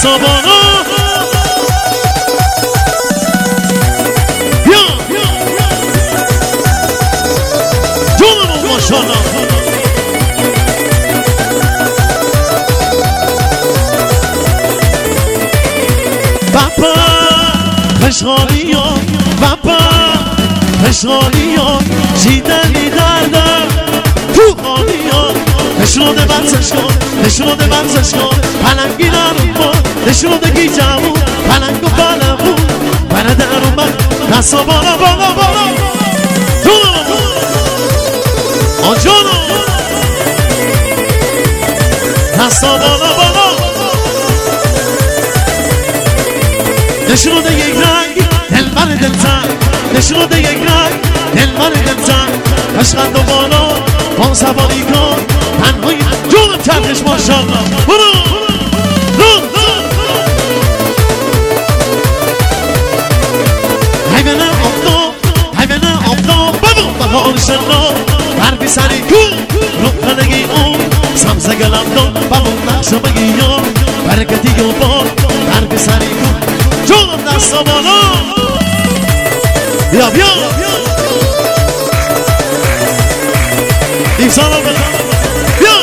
دستا بالا بیا جونمون ماشاءالله بابا خوشحالی ها بابا خوشحالی ها چیدنی دردم تو حالی ها نشونده ورزش کن نشونده ورزش کن پلنگی نرون با نشونده گی جمون پلنگ و پلمون بره درون من دستا بالا بالا بالا جونم آجانم دستا بالا بالا نشونده یک رنگ دلبر دلتنگ نشونده یک رنگ دلبر دلتنگ عشقند و بالا با سواری کن تنهایی جونم چرخش ماشاءالله برو حیوانه آفتاب حیوانه آفتاب بابا بهار شنا بربی سری کن رکنگی اون سمسه گلم دان بابا نقشه بگی یا برکتی یا با بربی سری کن جونم دستا بالا بیا بیا این سالا بخواه بیا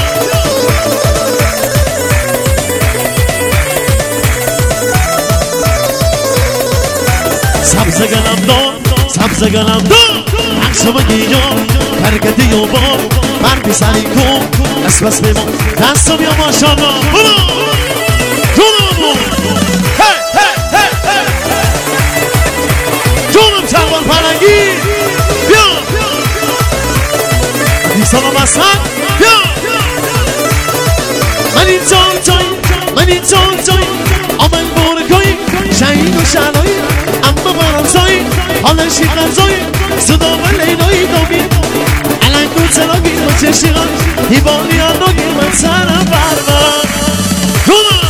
سبزه گلم دان سبزه گلم دان نقشه بگی یا برکتی یا با بربی سری کن اسبس بیمان دستا بیا ماشاءالله برو جونم جونم چلوان پلنگی بیا دیسانا بستن بیا من این جان جای من این جان جای آمن بارگای شهید و شهلایی اما برانزایی حالا شیقنزایی صدا و لیلایی دامی علنگ و چراگی و چشیغان هیبانی انداگی من سرم برمن جونم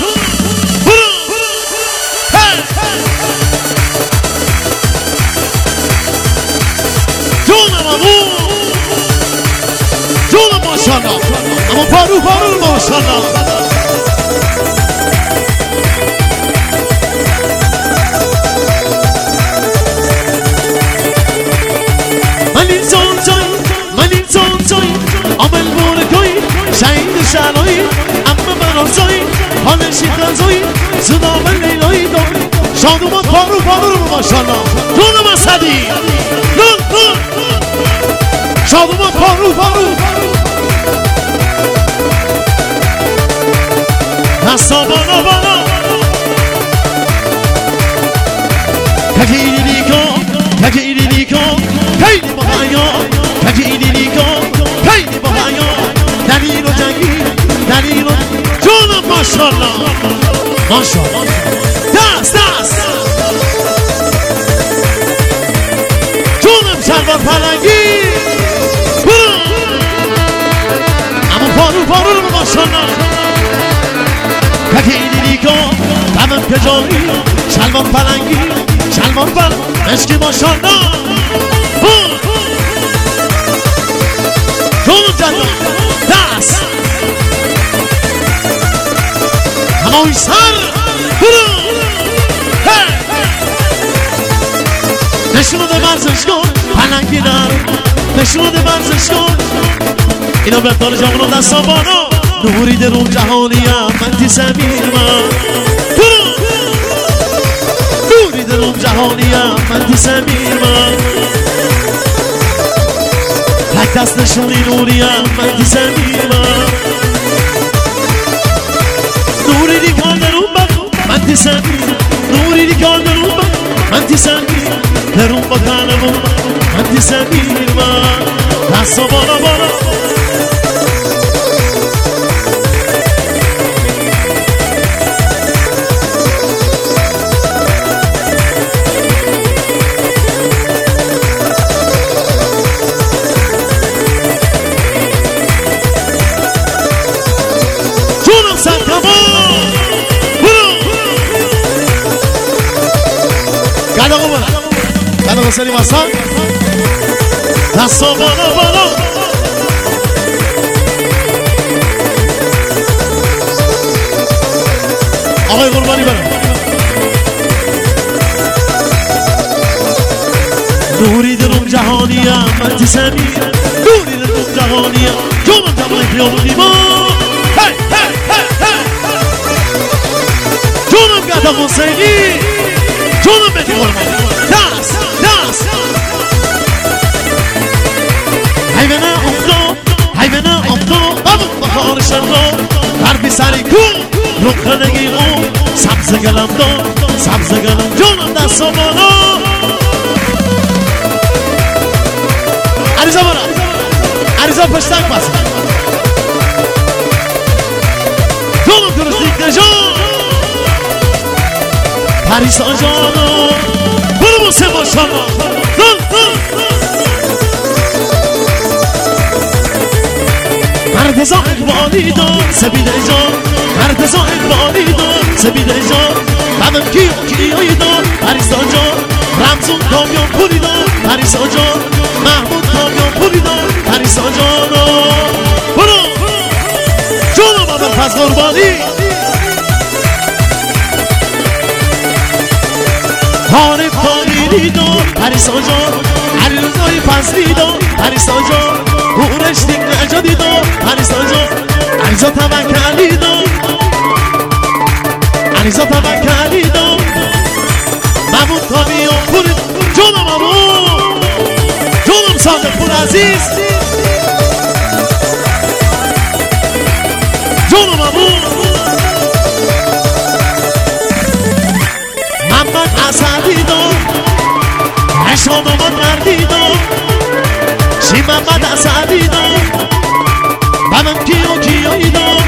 جونم ماشاءالله اما پارو پارو ماشاءالله من این جان جای من این جان جای عمل بارگای شهید شهلایی اما برانزایی حال شیخنزایی صدا و لیلایی داری شادومان پارو پارو ماشاءالله جونم اسدی شادومان پارو پارو دستا بالا بالا تکی ایلی کن تکی ایلی کن خیلی با حیا تکی ایلی کن خیلی با حیا دلیل و جنگی دلیل و جونم ماشاءالله ماشاءالله دست دست جونم شلوار پلنگی اما پارو پارو ماشاءالله تکی ایلی کن دمم کجایی شلوار پلنگی شلوار پلنگی عشقی ماشاءالله جونم جدان دست همایی سر برو نشونه ورزش کن پلنگی در نشونه ورزش کن اینا بهتر جوانو دستا بالا نوری درون جهانیم من تی زمین من نوری درون جهانیم من تی زمین من تک دست نشونی نوریم من تی زمین من نوری دیگر درون من تی زمین نوری دیگر درون من تی زمین درون با کنمون من تی زمین من دستا بالا بالا سلیم حسن دستا بالا بالا آقای جهانیم من زمین دوری رو جهانیم جونم جوان خیابونی ما جونم گدا موسیقی جونم بدی قربان دست حیوانه حیوانه بابون بخار شرقا قربی سری کن رکنگی اون سبز گلم جونم دست و بالا عریضا برا عریضا پشتک بس جونم درستیک نجان پریسا جانا برو موسیقی ماشاءالله مرتزا اقبالی دار سبیده جان مرتزا اقبالی دار سبیده جان بدم کیایی دار پریسا جان رمزون کامیان پولی دار پریسا جان محمود کامیان پولی دار پریسا جان برو جانم اول پس قربانی حارف کامیری دار پریسا جان علیرضای فضلی دار پریسا جان هورش دیگ نجادی دار پریسا جان علیزا توکلی دار علیزا توکلی دار محمود کامیان پولی جانم جانم صادق پور عزیز جانم محمد اسدی دار عشان آمد مردی دار شی محمد اسدی دار بدم کیایی دار